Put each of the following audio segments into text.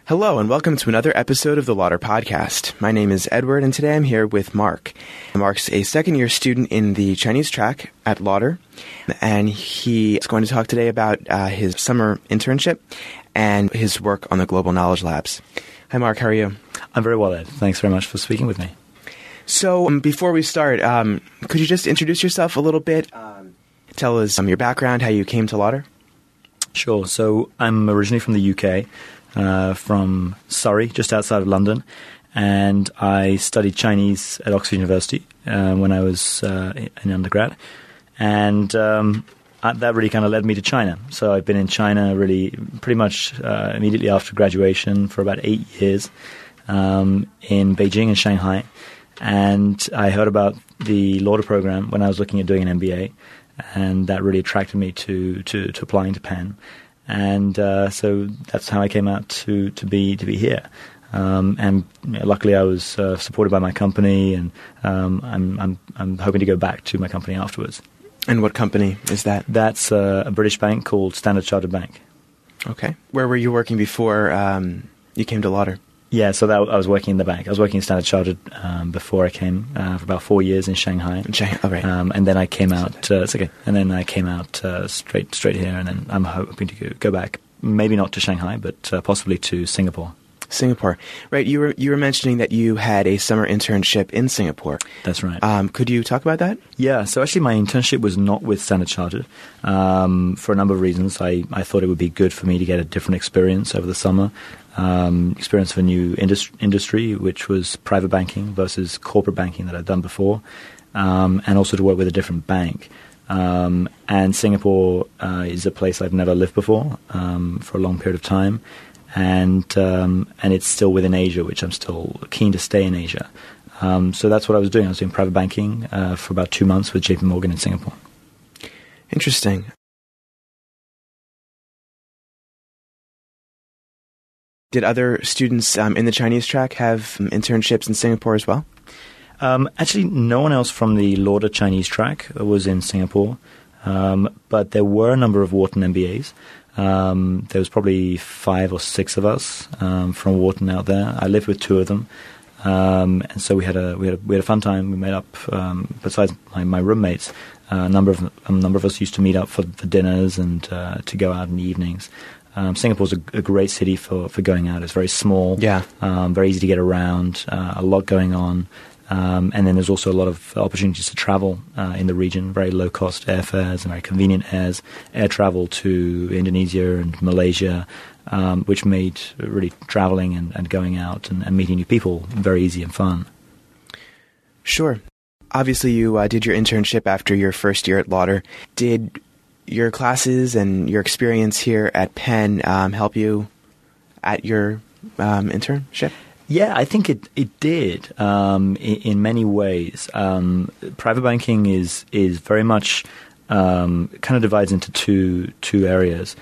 Hello and welcome to another episode of the Lauder Podcast. My name is Edward and today I'm here with Mark. Mark's a second-year student in the Chinese track at Lauder, and he is going to talk today about his summer internship and his work on the Global Knowledge Labs. Hi Mark, how are you? I'm very well, Ed. Thanks very much for speaking with me. So before we start, could you just introduce yourself a little bit? Tell us your background, how you came to Lauder? Sure. So I'm originally from the UK. From Surrey, just outside of London, and I studied Chinese at Oxford University when I was in undergrad, and that really kind of led me to China. So I've been in China really pretty much immediately after graduation for about 8 years in Beijing and Shanghai, and I heard about the Lauder program when I was looking at doing an MBA, and that really attracted me to applying to Penn. And so that's how I came out to be here. And luckily, I was supported by my company, and I'm hoping to go back to my company afterwards. And what company is that? That's a British bank called Standard Chartered Bank. Okay. Where were you working before you came to Lauder? Yeah, so I was working in the bank. I was working in Standard Chartered before I came for about 4 years in Shanghai. Oh, right. And then I came out. It's okay. And then I came out straight here, and then I'm hoping to go back. Maybe not to Shanghai, but possibly to Singapore. Singapore, right? You were mentioning that you had a summer internship in Singapore. That's right. Could you talk about that? Yeah. So actually, my internship was not with Standard Chartered for a number of reasons. I thought it would be good for me to get a different experience over the summer. Experience of a new industry, which was private banking versus corporate banking that I'd done before, and also to work with a different bank. And Singapore is a place I've never lived before for a long period of time, and it's still within Asia, which I'm still keen to stay in Asia. So that's what I was doing. I was doing private banking for about 2 months with JP Morgan in Singapore. Interesting. Did other students in the Chinese track have internships in Singapore as well? Actually, no one else from the Lauder Chinese track was in Singapore, but there were a number of Wharton MBAs. There was probably 5 or 6 of us from Wharton out there. I lived with 2 of them, and so we had a fun time. We met up. Besides my roommates, a number of us used to meet up for dinners and to go out in the evenings. Singapore's a great city for going out. It's very small, very easy to get around, a lot going on, and then there's also a lot of opportunities to travel in the region, very low-cost airfares and very convenient air travel to Indonesia and Malaysia, which made really traveling and going out and meeting new people very easy and fun. Sure. Obviously, you did your internship after your first year at Lauder. Did your classes and your experience here at Penn help you at your internship? Yeah, I think it did in many ways. Private banking is very much kind of divides into two areas.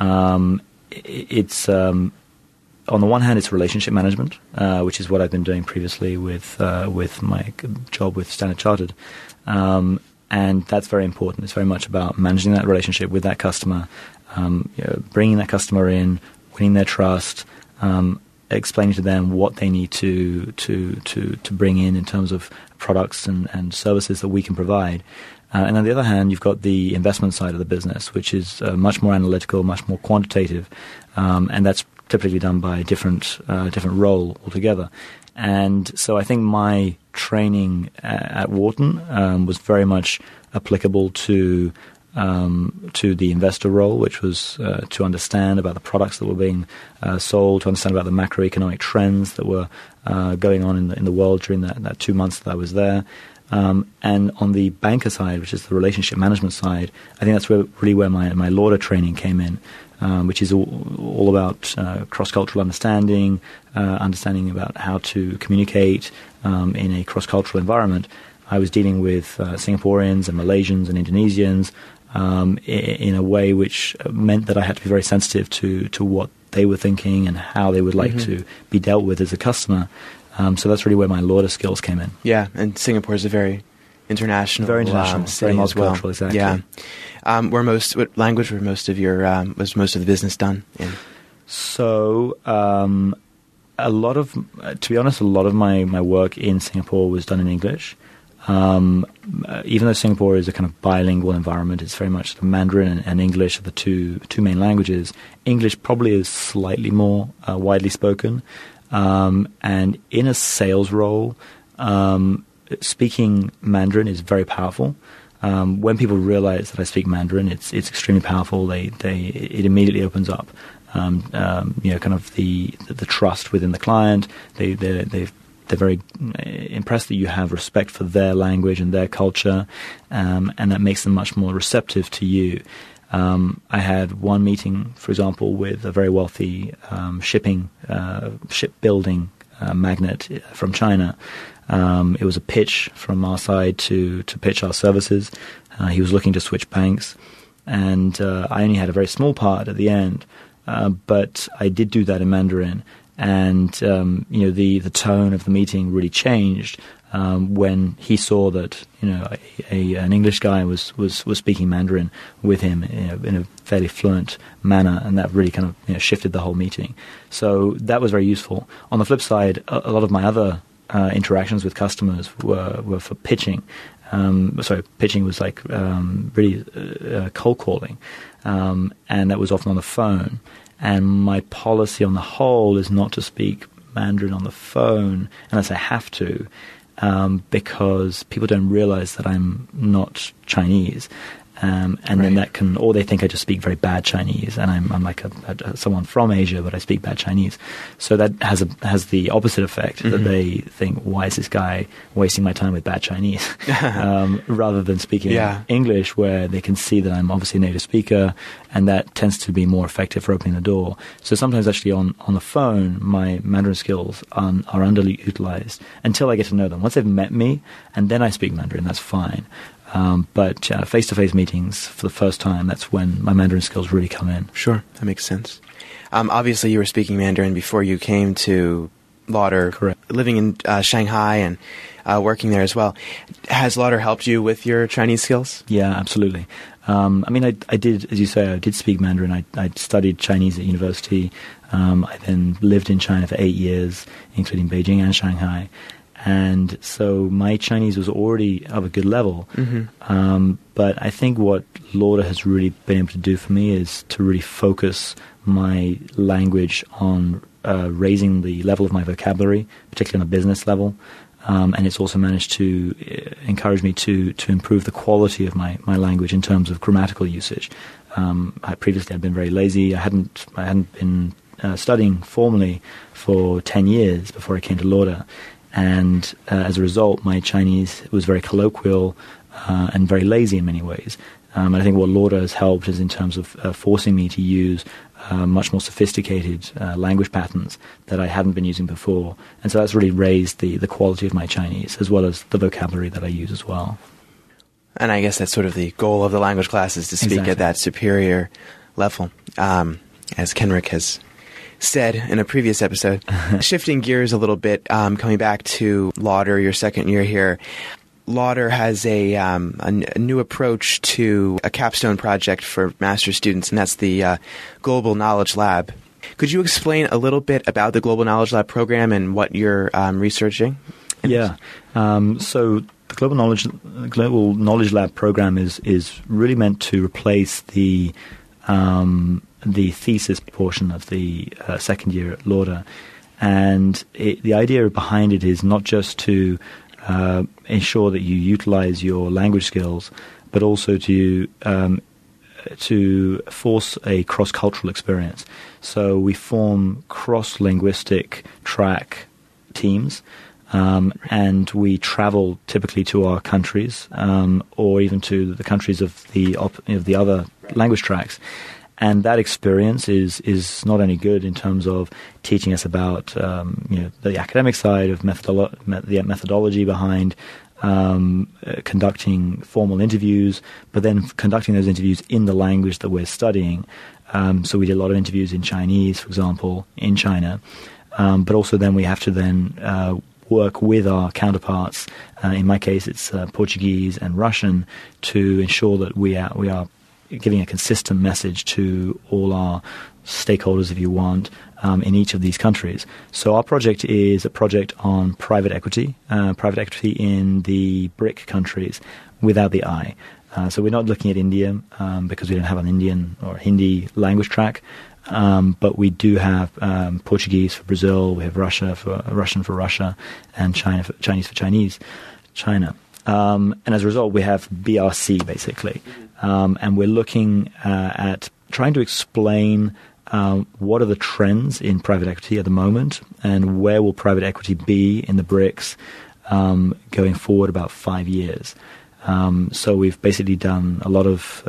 It's on the one hand, it's relationship management, which is what I've been doing previously with my job with Standard Chartered. And that's very important. It's very much about managing that relationship with that customer, bringing that customer in, winning their trust, explaining to them what they need to bring in terms of products and services that we can provide. And on the other hand, you've got the investment side of the business, which is much more analytical, much more quantitative, and that's typically done by a different role altogether. And so I think my training at Wharton was very much applicable to the investor role, which was to understand about the products that were being sold, to understand about the macroeconomic trends that were going on in the world during that 2 months that I was there. And on the banker side, which is the relationship management side, I think that's really where my Lauder training came in. Which is all about cross-cultural understanding, understanding about how to communicate in a cross-cultural environment. I was dealing with Singaporeans and Malaysians and Indonesians in a way which meant that I had to be very sensitive to what they were thinking and how they would like to be dealt with as a customer. So that's really where my Lauder skills came in. Yeah, and Singapore is a very international, very multicultural, well. Exactly. Yeah. What language was most of the business done in? So to be honest, a lot of my work in Singapore was done in English. Even though Singapore is a kind of bilingual environment, it's very much Mandarin and English are the two main languages. English probably is slightly more widely spoken. And in a sales role, speaking Mandarin is very powerful. When people realize that I speak Mandarin, it's extremely powerful. It immediately opens up, kind of the trust within the client. They're very impressed that you have respect for their language and their culture, and that makes them much more receptive to you. I had one meeting, for example, with a very wealthy shipbuilding magnate from China. It was a pitch from our side to pitch our services. He was looking to switch banks, and I only had a very small part at the end, but I did do that in Mandarin. And the tone of the meeting really changed when he saw that an English guy was speaking Mandarin with him in a fairly fluent manner, and that really kind of shifted the whole meeting. So that was very useful. On the flip side, a lot of my other interactions with customers were for pitching. Pitching was like really cold calling, and that was often on the phone. And my policy on the whole is not to speak Mandarin on the phone unless I have to, because people don't realize that I'm not Chinese. Then that can, or they think I just speak very bad Chinese, and I'm like someone from Asia, but I speak bad Chinese. So that has the opposite effect, that they think, why is this guy wasting my time with bad Chinese, rather than speaking English, where they can see that I'm obviously a native speaker, and that tends to be more effective for opening the door. So sometimes actually on the phone, my Mandarin skills are underutilized until I get to know them. Once they've met me, and then I speak Mandarin, that's fine. But face-to-face meetings for the first time, that's when my Mandarin skills really come in. Sure, that makes sense. Obviously, you were speaking Mandarin before you came to Lauder. Correct. Living in Shanghai and working there as well. Has Lauder helped you with your Chinese skills? Yeah, absolutely. I did, as you say, I did speak Mandarin. I studied Chinese at university. I then lived in China for 8 years, including Beijing and Shanghai. And so my Chinese was already of a good level. But I think what Lauder has really been able to do for me is to really focus my language on raising the level of my vocabulary, particularly on a business level. And it's also managed to encourage me to improve the quality of my language in terms of grammatical usage. Previously I'd been very lazy. I hadn't been studying formally for 10 years before I came to Lauder. And as a result, my Chinese was very colloquial and very lazy in many ways. And I think what Lauder has helped is in terms of forcing me to use much more sophisticated language patterns that I hadn't been using before. And so that's really raised the quality of my Chinese, as well as the vocabulary that I use as well. And I guess that's sort of the goal of the language classes, to speak at that superior level, as Kenrick has said in a previous episode. Shifting gears a little bit, coming back to Lauder, your second year here. Lauder has a new approach to a capstone project for master's students, and that's the Global Knowledge Lab. Could you explain a little bit about the Global Knowledge Lab program and what you're researching? Yeah. So the Global Knowledge Lab program is really meant to replace the thesis portion of the second year at Lauder. And the idea behind it is not just to ensure that you utilize your language skills, but also to force a cross-cultural experience. So we form cross-linguistic track teams, and we travel typically to our countries, or even to the countries of the other language tracks. And that experience is not only good in terms of teaching us about the academic side of the methodology behind conducting formal interviews, but then conducting those interviews in the language that we're studying. So we did a lot of interviews in Chinese, for example, in China, but also then we have to then work with our counterparts. In my case, it's Portuguese and Russian, to ensure that we are giving a consistent message to all our stakeholders, if you want, in each of these countries. So our project is a project on private equity in the BRIC countries without the I. So we're not looking at India because we don't have an Indian or Hindi language track. But we do have Portuguese for Brazil, we have Russian for Russia, and Chinese for China. And as a result, we have BRC, basically. And we're looking at trying to explain what are the trends in private equity at the moment, and where will private equity be in the BRICS going forward about 5 years. So we've basically done a lot of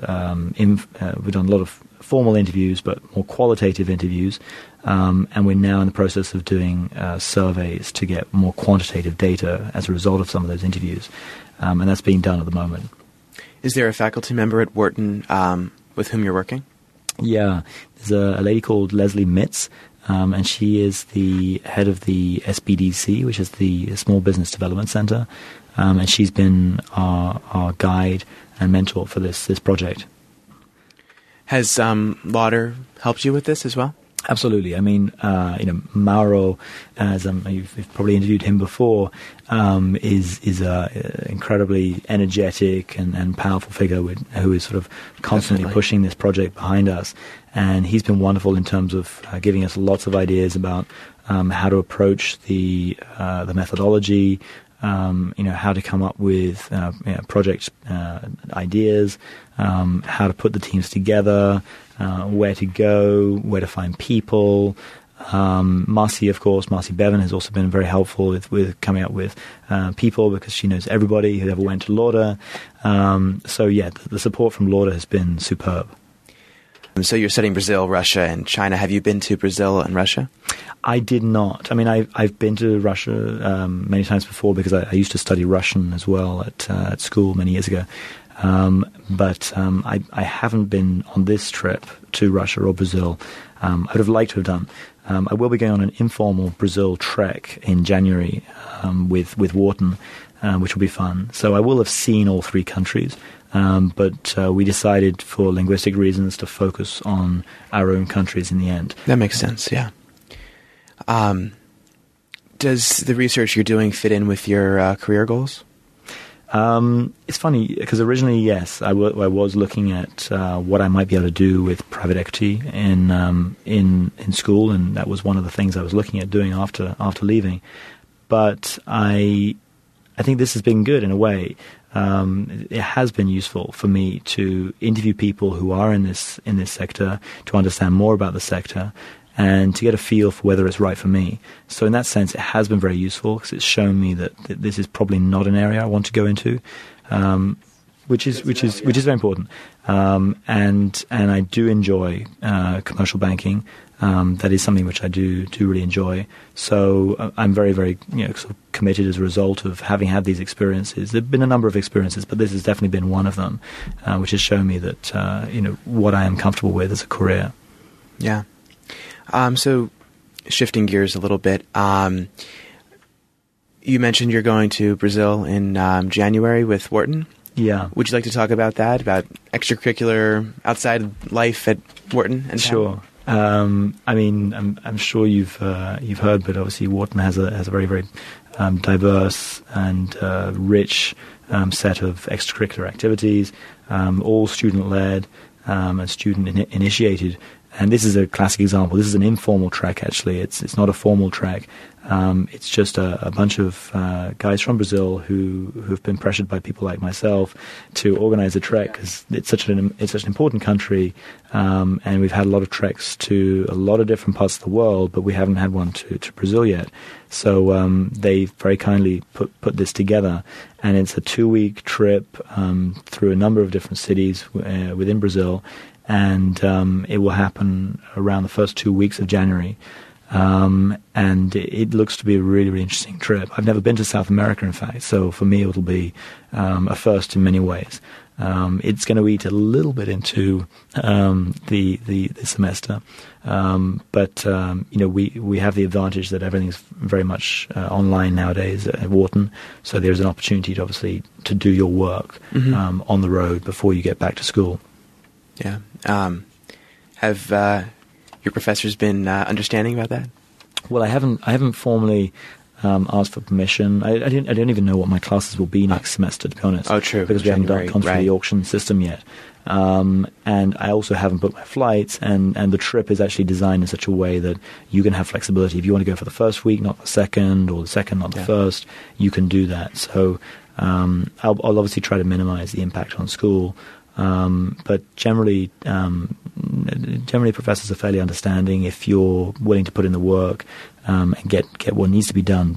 formal interviews, but more qualitative interviews, and we're now in the process of doing surveys to get more quantitative data as a result of some of those interviews, and that's being done at the moment. Is there a faculty member at Wharton with whom you're working? Yeah, there's a lady called Leslie Mitz, and she is the head of the SBDC, which is the Small Business Development Center, and she's been our guide and mentor for this project. Has Lauder helped you with this as well? Absolutely. I mean, Mauro, as you've probably interviewed him before, is a incredibly energetic and powerful figure who is sort of constantly pushing this project behind us. And he's been wonderful in terms of giving us lots of ideas about how to approach the methodology, how to come up with project ideas, how to put the teams together, where to go, where to find people. Marcy Bevan has also been very helpful with coming up with people, because she knows everybody who ever went to Lauder. The support from Lauder has been superb. So you're studying Brazil, Russia, and China. Have you been to Brazil and Russia? I did not. I mean, I've been to Russia many times before, because I used to study Russian as well at school many years ago. But I haven't been on this trip to Russia or Brazil. I would have liked to have done. I will be going on an informal Brazil trek in January with Wharton, which will be fun. So I will have seen all three countries. But we decided for linguistic reasons to focus on our own countries in the end. That makes sense, yeah. Does the research you're doing fit in with your career goals? It's funny, because originally, yes, I was looking at what I might be able to do with private equity in school, and that was one of the things I was looking at doing after leaving. But I think this has been good in a way. It has been useful for me to interview people who are in this sector, to understand more about the sector, and to get a feel for whether it's right for me. So in that sense, it has been very useful, because it's shown me that this is probably not an area I want to go into, which is very important. And I do enjoy commercial banking. That is something which I do really enjoy. So I'm very, very sort of committed as a result of having had these experiences. There have been a number of experiences, but this has definitely been one of them, which has shown me that what I am comfortable with as a career. Yeah. So shifting gears a little bit, you mentioned you're going to Brazil in January with Wharton. Yeah. Would you like to talk about that, about extracurricular outside life at Wharton? And sure. I mean, I'm sure you've heard, but obviously Wharton has a very, very diverse and rich set of extracurricular activities, all student-led and student-initiated. And this is a classic example. This is an informal track, actually. It's not a formal track. It's just a bunch of guys from Brazil who have been pressured by people like myself to organize a trek, because it's such an important country, and we've had a lot of treks to a lot of different parts of the world, but we haven't had one to Brazil yet. So they very kindly put this together, and it's a 2-week trip through a number of different cities within Brazil. And it will happen around the first 2 weeks of January. And it looks to be a really, really interesting trip. I've never been to South America, in fact, so for me it'll be a first in many ways. It's going to eat a little bit into the semester, but we have the advantage that everything's very much online nowadays at Wharton, so there's an opportunity to obviously to do your work on the road before you get back to school. Yeah. Have your professors been understanding about that? Well, I haven't formally asked for permission. I don't even know what my classes will be next semester, to be honest. Oh, true. Because we haven't January, gone through right. the auction system yet. And I also haven't booked my flights, and the trip is actually designed in such a way that you can have flexibility. If you want to go for the first week, not the second, or the second, not the first, you can do that. So I'll obviously try to minimize the impact on school. But generally professors are fairly understanding if you're willing to put in the work and get what needs to be done.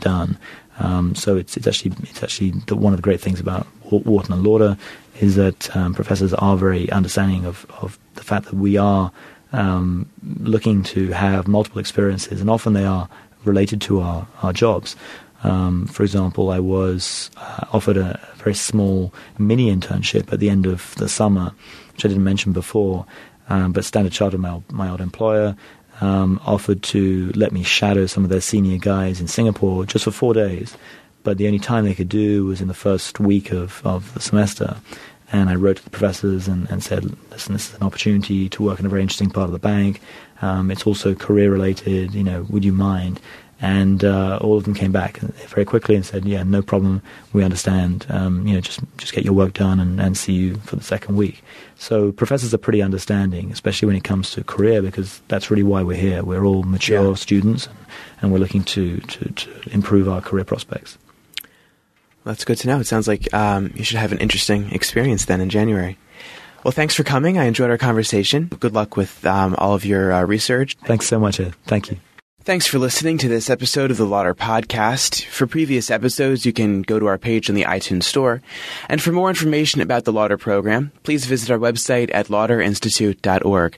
So it's actually one of the great things about Wharton and Lauder is that professors are very understanding of the fact that we are looking to have multiple experiences, and often they are related to our jobs. For example, I was offered a very small mini internship at the end of the summer, which I didn't mention before, but Standard Chartered, my old employer, offered to let me shadow some of their senior guys in Singapore just for 4 days. But the only time they could do was in the first week of the semester. And I wrote to the professors and said, listen, this is an opportunity to work in a very interesting part of the bank. It's also career-related, would you mind? And all of them came back very quickly and said, yeah, no problem, we understand. Just get your work done and see you for the second week. So professors are pretty understanding, especially when it comes to career, because that's really why we're here. We're all mature students, and we're looking to improve our career prospects. That's good to know. It sounds like you should have an interesting experience then in January. Well, thanks for coming. I enjoyed our conversation. Good luck with all of your research. Thanks so much, Ed. Thank you. Thanks for listening to this episode of the Lauder Podcast. For previous episodes, you can go to our page on the iTunes Store. And for more information about the Lauder program, please visit our website at lauderinstitute.org.